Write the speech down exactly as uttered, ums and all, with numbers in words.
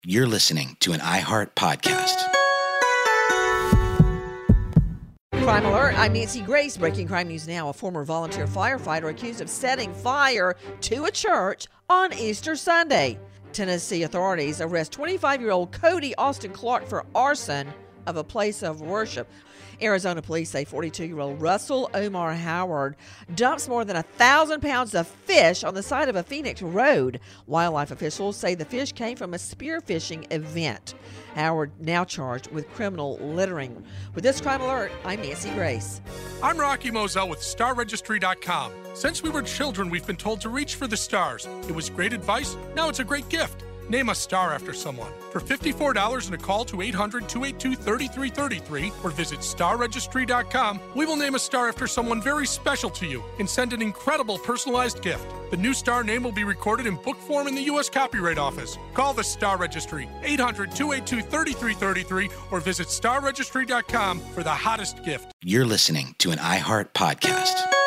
You're listening to an iHeart podcast. Crime Alert, I'm Nancy Grace. Breaking crime news now. A former volunteer firefighter accused of setting fire to a church on Easter Sunday. Tennessee authorities arrest twenty-five-year-old Cody Austin Clark for arson of a place of worship. Arizona police say forty-two-year-old Russell Omar Howard dumps more than a thousand pounds of fish on the side of a Phoenix road. Wildlife officials say the fish came from a spearfishing event. Howard now charged with criminal littering. With this Crime Alert, I'm Nancy Grace. I'm Rocky Moselle with Star Registry dot com. Since we were children, we've been told to reach for the stars. It was great advice. Now it's a great gift. Name a star after someone. For fifty-four dollars and a call to eight hundred, two eight two, three three three three or visit Star Registry dot com, we will name a star after someone very special to you and send an incredible personalized gift. The new star name will be recorded in book form in the U S Copyright Office. Call the Star Registry, eight hundred, two eight two, three three three three or visit Star Registry dot com for the hottest gift. You're listening to an iHeart podcast.